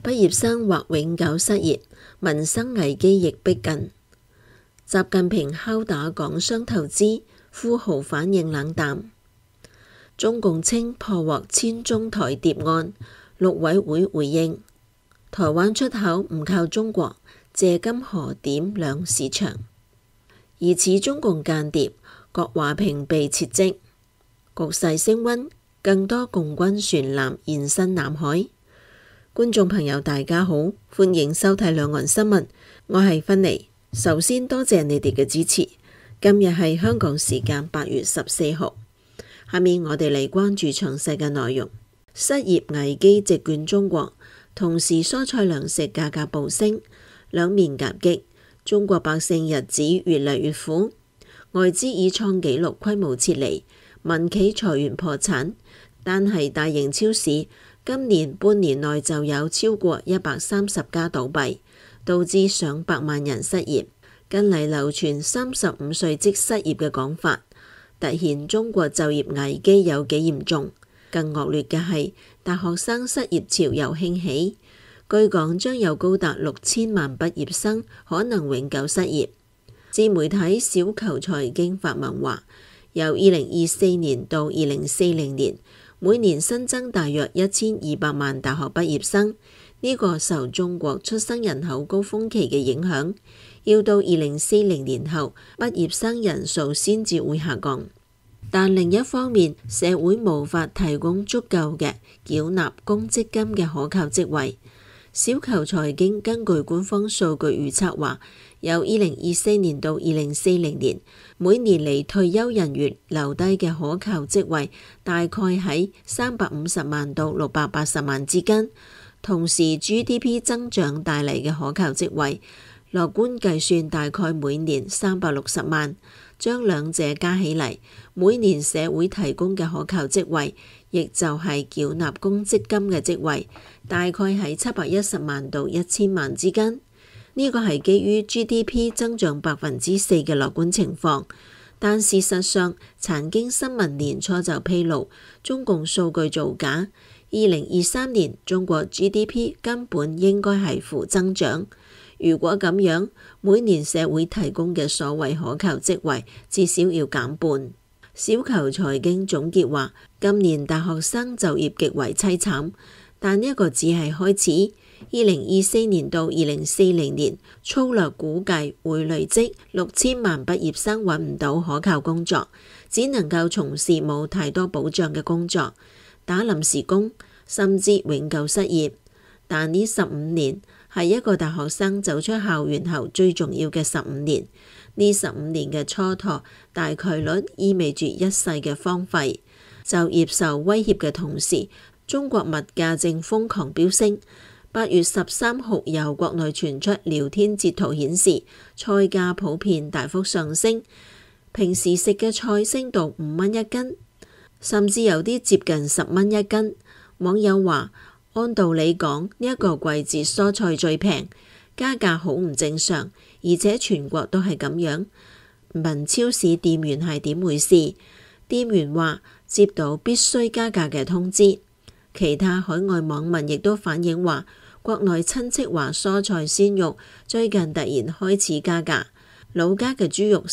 畢業生或永久失業，民生危機亦逼近。習近平敲打港商投資，富豪反應冷淡。中共稱破獲1000宗台諜案，陸委會回應：台灣出口唔靠中國，借金河點亮市場。疑似中共間諜郭華平被撤職，局勢升溫，更多共軍船艦現身南海。觀眾朋友大家好，歡迎收睇兩岸新聞，我係芬妮。首先多謝你哋嘅支持。今日係香港時間8月14號，下面我哋嚟關注詳細嘅內容。失業危機席捲中國，同時蔬菜糧食價格暴升，兩面夾擊，中國百姓日子越嚟越苦。外資已創紀錄規模撤離，民企裁員破產，單係大型超市今年半年內就有超過130家倒閉，導致上百萬人失業。近嚟流傳35歲即失業嘅講法，凸顯中國就業危機有幾嚴重。更惡劣嘅係，大學生失業潮又興起，據講將有高達6000萬畢業生可能永久失業。自媒體小球財經發文話，由2024年到2040年，每年新增大約1200萬大學畢業生。呢個受中國出生人口高峰期嘅影響，要到2040年後，畢業生人數先至會下降。但另一方面，社會無法提供足夠嘅繳納公積金嘅可靠職位。小球財經根據官方數據預測話，由2024年到2040年，每年嚟退休人員留低嘅可靠職位大概喺350萬到680萬之間。同時 GDP 增長帶嚟嘅可靠職位，樂觀計算大概每年360萬。將兩者加起嚟，每年社會提供嘅可靠職位，亦就係繳納公積金嘅職位，大概喺710萬到1000萬之間。呢個係基於 GDP 增長4%嘅樂觀情況，但事實上，財經新聞年初就披露中共數據造假。2023年中國 GDP 根本應該係負增長。如果咁樣，每年社會提供嘅所謂可靠職位至少要減半。小球財經總結話，今年大學生就業極為凄慘，但呢一個只係開始。2024年到2040年，粗略估計會累積6000萬畢業生揾唔到可靠工作，只能夠從事冇太多保障嘅工作，打臨時工，甚至永久失業。但呢15年係一個大學生走出校園後最重要嘅15年。呢15年嘅蹉跎，大概率意味住一世嘅荒廢。就業受威脅嘅同時，中國物價正瘋狂飆升。8月13號由國內傳出聊天截圖顯示，菜價普遍大幅上升，平時食嘅菜升到5蚊一斤，甚至有啲接近10蚊一斤。網友話，按道理講，呢一個季節蔬菜最平，加價好唔正常，而且全國都係咁樣。問超市店員係點回事？店員話接到必須加價嘅通知。其他海外網民亦都反映話，國內親戚話蔬菜鮮肉最近突然開始加價，老家嘅豬肉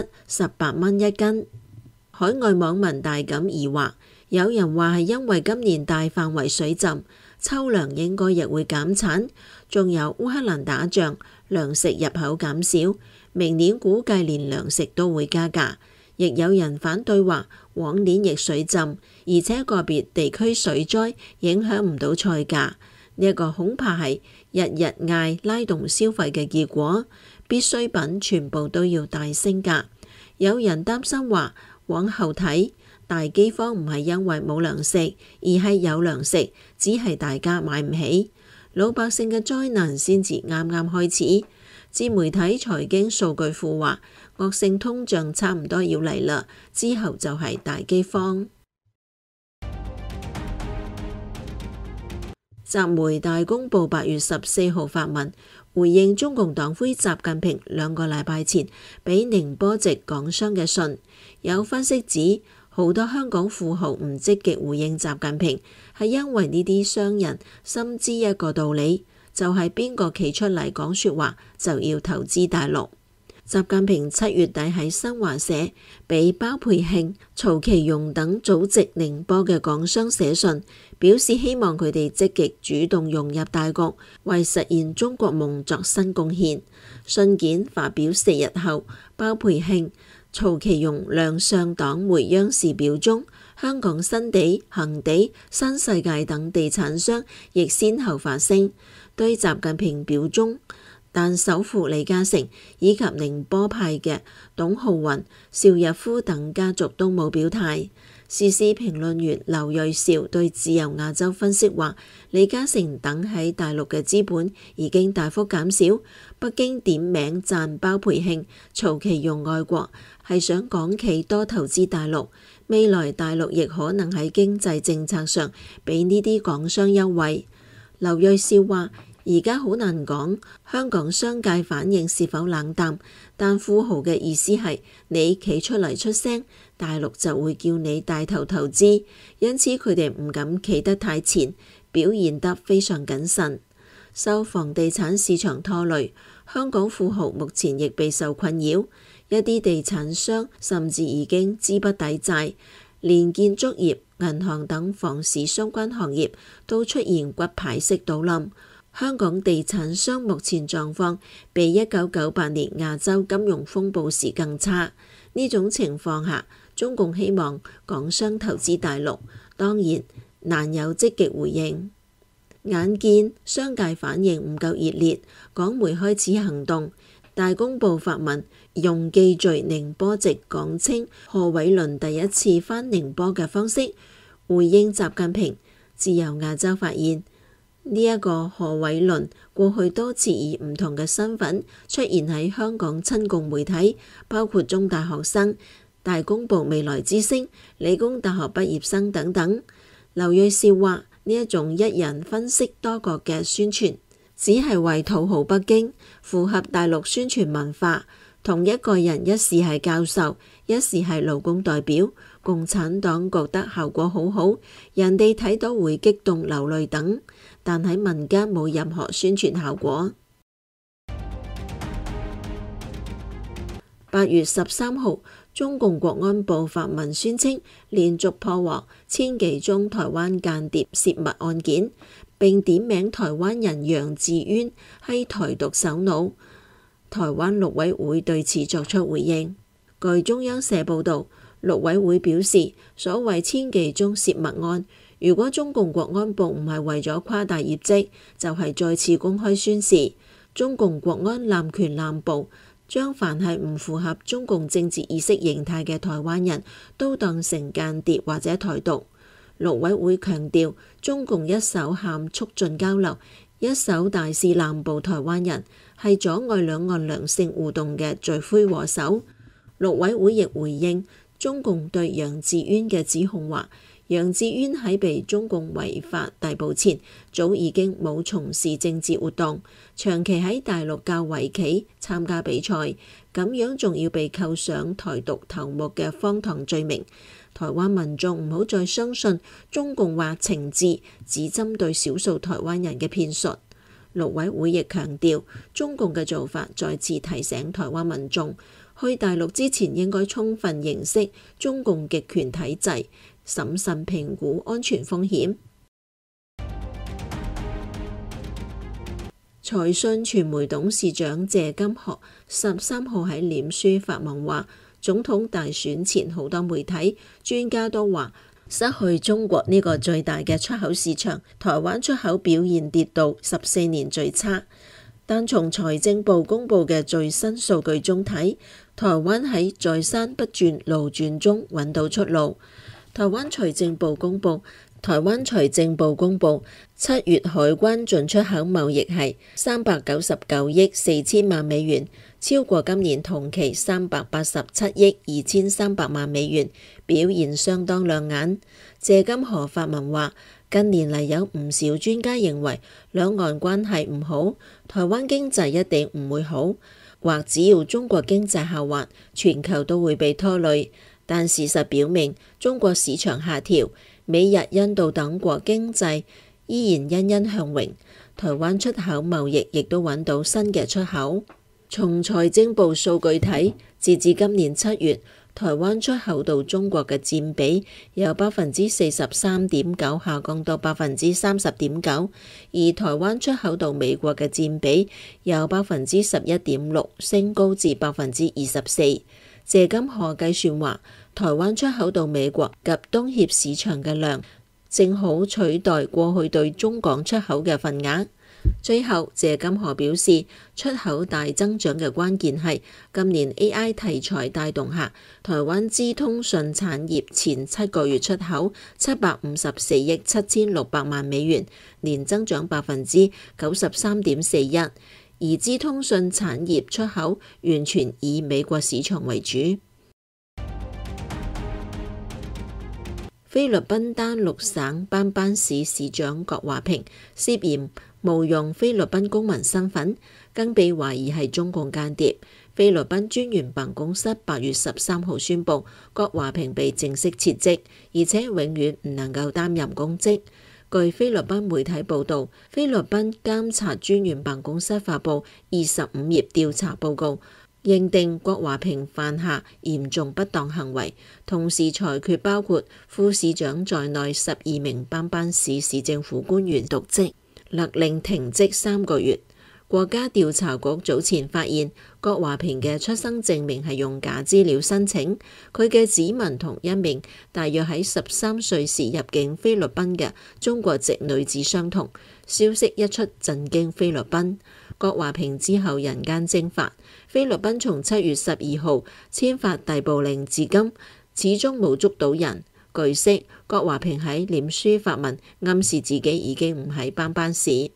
17、18蚊一斤。海外網民大感疑惑，有人話係因為今年大範圍水浸，秋糧應該亦會減產，仲有烏克蘭打仗，糧食入口減少，明年估計連糧食都會加價。亦有人反對話，往年亦水浸，而且個別地區水災影響唔到菜價。呢一個恐怕係日日嗌拉動消費嘅結果，必需品全部都要大升價。有人擔心話，往後睇，大饑荒唔係因為冇糧食，而係有糧食，只係大家買唔起。老百姓嘅災難先至啱啱開始。自媒體財經數據庫話，惡性通脹差唔多要嚟啦，之後就係大饑荒。習媒大公報8月14號發文，回應中共黨魁習近平2個禮拜前俾寧波籍港商嘅信。有分析指， 好多香港富豪唔積極回應習近平，係因為呢啲商人深知一個道理，就係邊個企出嚟講説話就要投資大陸。習近平7月底喺新華社俾包培慶、曹其勇等祖籍寧波嘅港商寫信，表示希望佢哋積極主動融入大局，為實現中國夢作新貢獻。信件發表4日後，包培慶、曹其勇亮相黨媒央視表中，香港新地、恒地、新世界等地產商亦先後發聲，對習近平表忠。但首富李嘉誠以及寧波派嘅董浩雲、邵逸夫等家族都冇表態。時事評論員劉銳紹對自由亞洲分析話，李嘉誠等喺大陸嘅資本已經大幅減少，北京點名讚包培慶、曹其勇愛國，係想港企多投資大陸，未來大陸亦可能喺經濟政策上俾呢啲港商優惠。劉銳紹話，而家好難講香港商界反應是否冷淡，但富豪嘅意思係你企出嚟出聲，大陸就會叫你帶頭投資，因此佢哋唔敢企得太前，表現得非常謹慎。受房地產市場拖累，香港富豪目前亦備受困擾，一啲地產商甚至已經資不抵債，連建築業、銀行等房市相關行業都出現骨牌式倒冧。香港地產商目前狀況比1998年亞洲金融風暴時更差。呢種情況下，中共希望港商投資大陸，當然難有積極回應。眼見商界反應唔夠熱烈，港媒開始行動。大公報發文用記敘寧波籍港青何偉倫第一次返寧波嘅方式回應習近平。自由亞洲發現，呢一個何偉倫過去多次以唔同嘅身份出現喺香港親共媒體，包括中大學生、大公報未來之星、理工大學畢業生等等。劉銳紹話，呢一種一人分飾多角嘅宣傳，只係為討好北京，符合大陸宣傳文化。同一個人一時係教授，一時係勞工代表，共產黨覺得效果好好，人哋睇到會激動流淚等，但喺民間冇任何宣傳效果。8月13號，中共國安部發文宣稱，連續破獲1000幾宗台灣間諜泄密案件，並點名台灣人楊智淵係台獨首腦。台灣陸委會對此作出回應。據中央社報導，陸委會表示，所謂1000幾宗泄密案，如果中共國安部唔係為咗誇大業績，就係再次公開宣示，中共國安濫權濫捕，將凡係唔符合中共政治意識形態嘅台灣人都當成間諜或者台獨。陸委會強調，中共一手喊促進交流，一手大肆濫捕台灣人，係阻礙兩岸良性互動嘅罪魁禍首。陸委會亦回應中共對楊智淵嘅指控話，楊智淵喺被中共違法逮捕前，早已經冇從事政治活動，長期喺大陸教圍棋、參加比賽，咁樣仲要被扣上台獨頭目嘅荒唐罪名。台灣民眾唔好再相信中共話情治只針對少數台灣人嘅騙術。陸委會亦強調，中共嘅做法再次提醒台灣民眾，去大陸之前應該充分認識中共極權體制，審慎評估安全風險。財訊傳媒董事長謝金河13號喺臉書發文話，總統大選前好多媒體專家都話，失去中國呢個最大嘅出口市場，台灣出口表現跌到14年最差。但從財政部公佈嘅最新數據中睇，台灣喺在山不轉路轉中揾到出路。台灣財政部公佈7月海關進出口貿易係399億4千萬美元，超過今年同期387億2300萬美元，表現相當亮眼。謝金河發文話，近年嚟有唔少專家認為兩岸關係唔好，台灣經濟一定唔會好，或只要中國經濟下滑，全球都會被拖累。 但事實表明，中國市場下調，美日印度等國經濟依然欣欣向榮，台灣出口貿易亦都揾到新嘅出口。從財政部數據睇，截至今年7月，台灣出口到中國嘅佔比由43.9%下降到30.9%，而台灣出口到美國嘅佔比由11.6%升高至24%。謝金河計算話，台灣出口到美國及東協市場嘅量正好取代過去對中港出口嘅份額。最後，謝金河表示，出口大增長嘅關鍵係今年 AI 題材帶動下，台灣資通訊產業前7個月出口754億7600萬美元，年增長93.41%，而資通訊產業出口完全以美國市場為主。菲律賓丹陸省班班市市長郭華平涉嫌冒用菲律賓公民身份，更被懷疑係中共間諜。菲律賓專員辦公室8月13號宣布，郭華平被正式撤職，而且永遠唔能夠擔任公職。據菲律賓媒體報導，菲律賓監察專員辦公室發布25頁調查報告，認定郭華平犯下嚴重不當行為，同時裁決包括副市長在內12名班班市市政府官員瀆職，勒令停職3個月。國家調查局早前發現，郭華平嘅出生證明係用假資料申請，佢嘅指紋同一名大約喺13歲時入境菲律賓嘅中國籍女子相同。消息一出，震驚菲律賓。郭華平之後人間蒸發，菲律賓從7月12號簽發逮捕令至今，始終冇捉到人。據悉，郭華平喺臉書發文暗示自己已經唔喺班班市。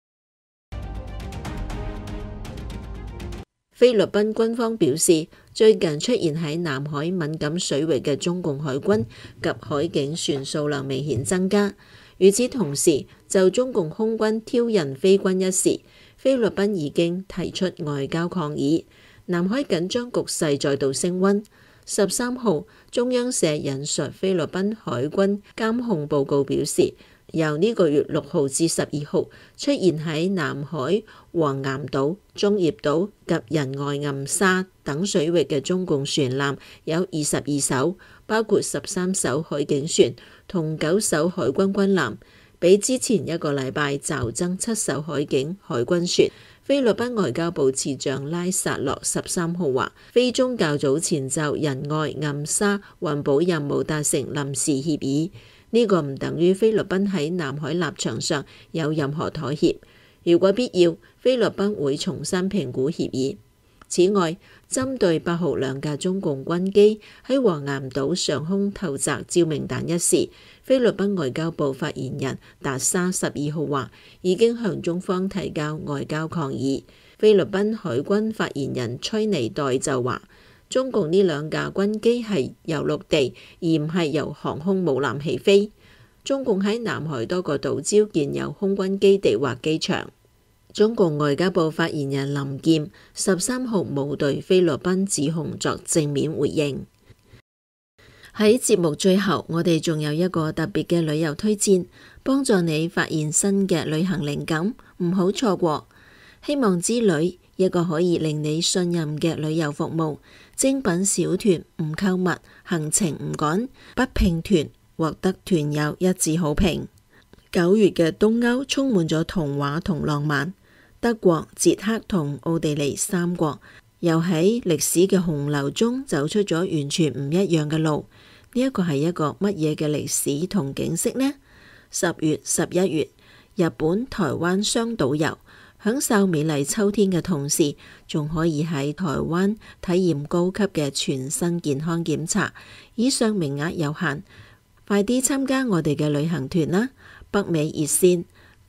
菲律賓軍方表示，最近出現喺南海敏感水域嘅中共海軍及海警船數量明顯增加。與此同時，就中共空軍挑釁菲軍一事，菲律賓已經提出外交抗議。南海緊張局勢再度升溫。13號，中央社引述菲律賓海軍監控報告表示，由呢個月6號至12號出現喺南海黃岩島、中業島及仁愛暗沙等水域嘅中共船艦有22艘，包括13艘海警船同9艘海軍軍艦，比之前一個禮拜驟增7艘海警海軍船。菲律賓外交部次長拉薩洛13號話，菲中較早前就仁愛暗沙運補任務達成臨時協議，呢個唔等於菲律賓喺南海立場上有任何妥協。如果必要，菲律賓會重新評估協議。此外，針對8號2架中共軍機喺黃岩島上空投擲照明彈一事，菲律賓外交部發言人達沙12號話，已經向中方提交外交抗議。菲律賓海軍發言人崔尼代就話，中共呢2架軍機係由陸地而唔係由航空母艦起飛。中共喺南海多個島礁建有空軍基地或機場。中共外交部發言人林劍13號冇對菲律賓指控作正面回應。喺節目最後，我哋仲有一個特別嘅旅遊推薦，幫助你發現新嘅旅行靈感，唔好錯過。希望之旅，一個可以令你信任嘅旅遊服務，精品小團唔購物，行程唔趕，不拼團，獲得團友一致好評。9月嘅東歐充滿咗童話同浪漫。德國、捷克同奧地利3國又喺歷史嘅洪流中走出咗完全唔一樣嘅路。呢一個係一個乜嘢嘅歷史同景色呢？10月、11月，日本、台灣雙島遊，享受美麗秋天嘅同時，仲可以喺台灣體驗高級嘅全身健康檢查。以上名額有限，快啲參加我哋嘅旅行團啦！北美熱線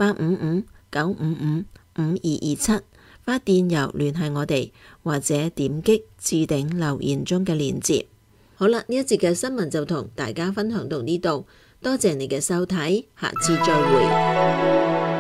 855-955-5227，發電郵聯繫我哋，或者點擊置頂留言中嘅鏈接。好啦，呢一節嘅新聞就同大家分享到呢度，多謝你嘅收睇，下次再會。